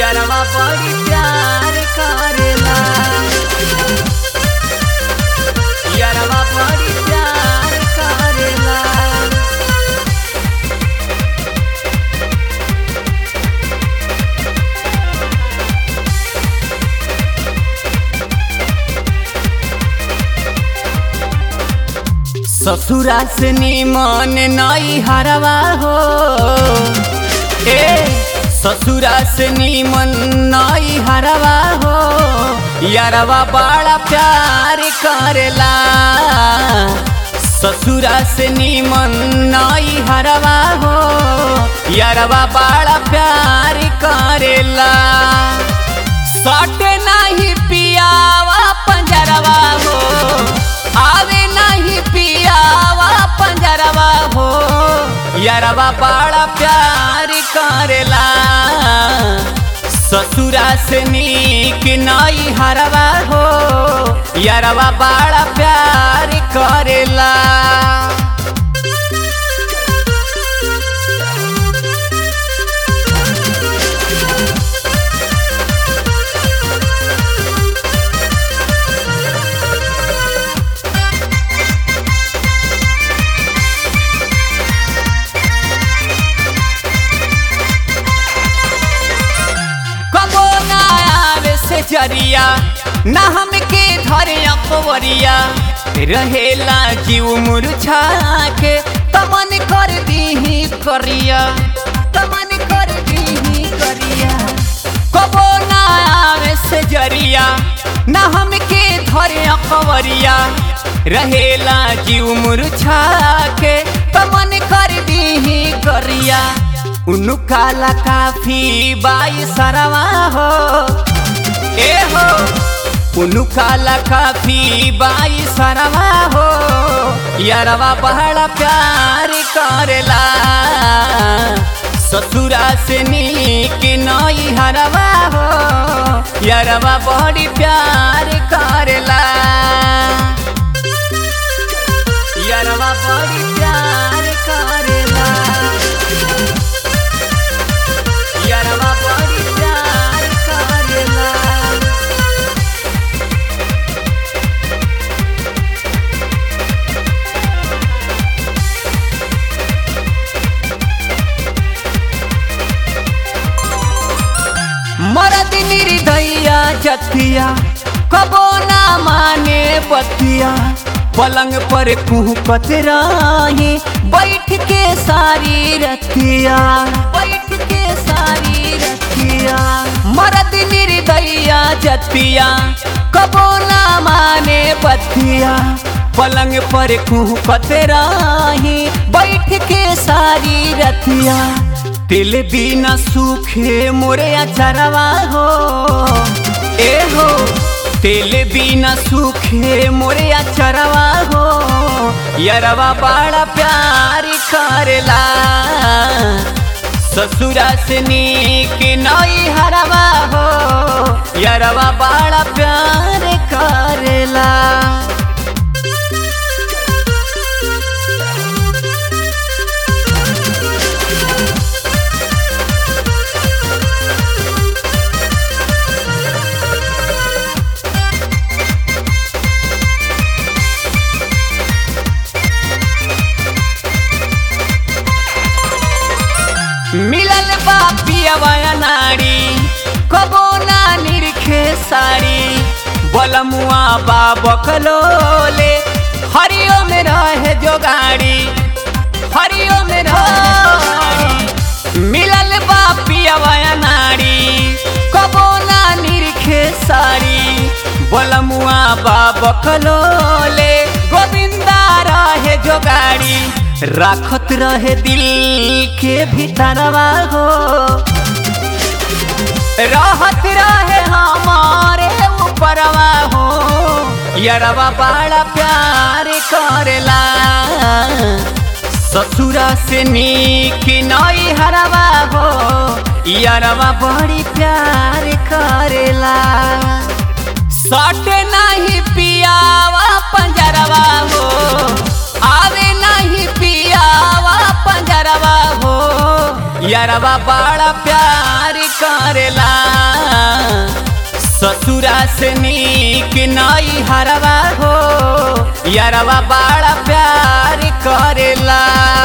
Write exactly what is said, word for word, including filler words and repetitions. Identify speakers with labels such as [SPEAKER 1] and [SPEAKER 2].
[SPEAKER 1] यारवा बड़ी प्यार करेला यारवा बड़ी प्यार करेला। ससुरा से निमन नई हरवा हो ए ससुरा से निमन नई हरवा हो यारवा बड़ा प्यार करेला। ससुरा से निमन नई हरवा हो यारवा बड़ा प्यार करेला। सट नहीं पियावा पंजरवा हो आवे नहीं पियावा पंजरवा हो यारवा बड़ा प्यार करेला। ससुरा से नीक नई हरवा हो यारवा बड़ा प्यार करेला। जरिया ना हमके धरे अकवरिया रहेला जीव मुरझा के तमन कर दीही करिया तमन कर दीही करिया। कबो ना आवे से जरिया ना हमके धरे अकवरिया रहेला जीव मुरझा के तमन कर दीही करिया। उनु काला काफी बाई सरवा हो ए हो उनु काला काफी बाई सरवा हो यारवा बड़ा प्यार करेला। ससुरा से नीक नई हरवा हो यारवा बड़ी प्यार करेला यारवा बड़ी प्यार करेला यारवा बड़ी प्यार करेला। मरद निर्दया जतिया कबो ना माने बतिया पलंग पर कुहकत रही बैठ के सारी रतिया बैठ के सारी रतिया। मरद निर्दया जतिया कबो ना माने बतिया पलंग पर कुहकत रही बैठ के सारी रतिया। दिल बिना सूखे मोरे अचरवा हो ए हो दिल बिना सूखे मोरे अचरवा हो यारवा बड़ा प्यार करेला। ससुरा से नीक नई हरवा हो यारवा बड़ा प्यार करेला। मिलल बा पियवा नारी कबो ना निरखे साड़ी बलमुआ बा बकलोले हरियो में रहे जो गाड़ी हरियो में रहे। मिलल बा पियवा नारी कबो ना निरखे साड़ी बलमुआ बा बकलोले गोविंदा रहे जो गाड़ी राखत रहे दिल के भीतरवा हो रहत रहे हमारे ऊपरवा हो यारवा बड़ा प्यार करेला। ससुरा से नीक नई हरवा हो यारवा बड़ी प्यार करेला। सट नहीं पियावा पंजरवा हो आवे नहीं पियावा पंजरवा हो यारवा बड़ा प्यार करेला। ससुरा से नीक नई हरवा हो यारवा बड़ा प्यार करेला।